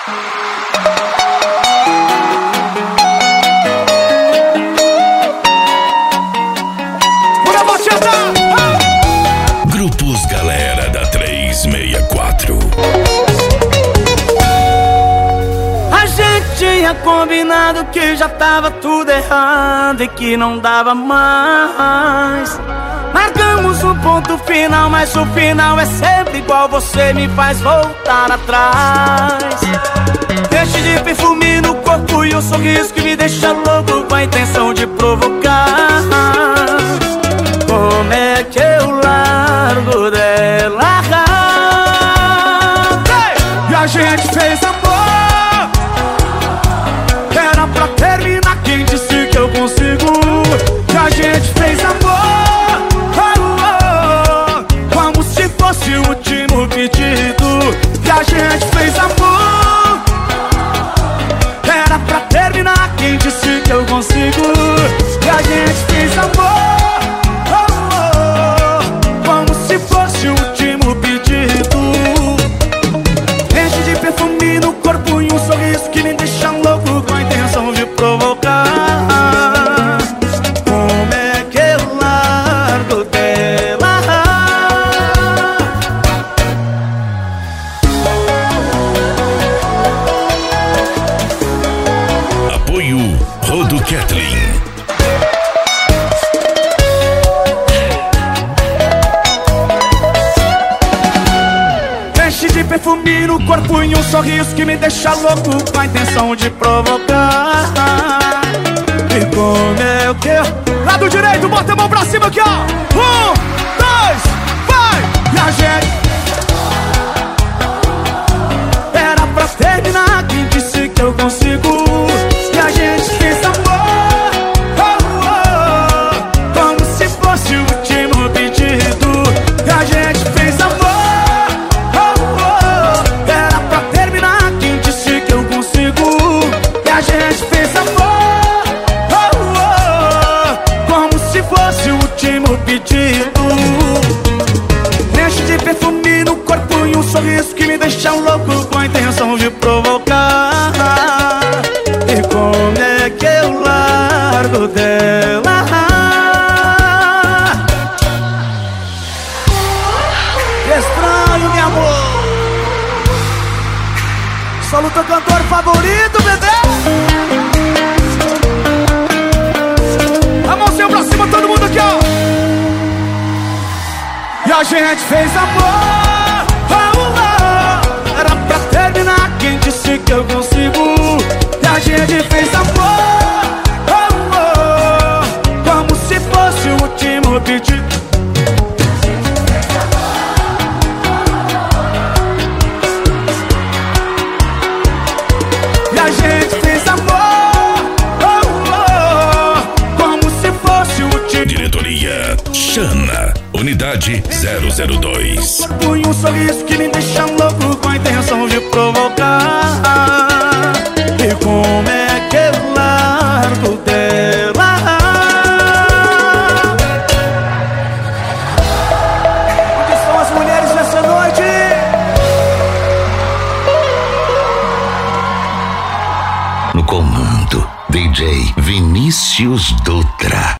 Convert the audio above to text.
Grupos Galera da 364. A gente tinha combinado que já tava tudo errado e que não dava mais. Marcamos um ponto final, mas o final é sempre igual. Você me faz voltar atrás. Deixe de perfume no corpo e um sorriso que me deixa louco com a intenção de provocar. Como é que eu largo dela? E a gente fez amor. Era pra terminar, quem disse que eu consigo? E a gente fez amor, como se fosse o último pedido. E a gente fez amor. Era pra terminar, quem disse que eu consigo? E a gente fez amor, como se fosse o último pedido. Enche de perfume no corpo e um sorriso que me deixa louco com a intenção de provocar. Como é que eu largo dela? Apoio Rodo Kathleen. Enche de perfume no corpo e um sorriso que me deixa louco com a intenção de provocar. E como é que eu... Lado direito, bota a mão pra cima aqui, ó. 1, 2, vai! E a gente... Era pra terminar, quem disse que eu consigo? E a gente fez amor, como se fosse o último pedido. E a gente fez amor, era pra terminar, quem disse que eu consigo? E a gente fez amor, como se fosse o último pedido. Enche de perfume no corpo e um sorriso que me deixa louco com a intenção de provocar. E como é que eu largo dela? Que estranho, meu amor. Solo teu cantor favorito, bebê. A mãozinha pra cima, todo mundo aqui, ó. E a gente fez amor, era pra terminar, quem disse que eu consigo? E a gente fez amor, como se fosse o último pedido. E a gente fez amor, como se fosse o último. Diretoria Xana, Unidade 002. Põe um sorriso que me deixa louco com a intenção de provocar. E como é que eu largo dela? Onde estão as mulheres nessa noite? No comando, DJ Vinícius Dutra.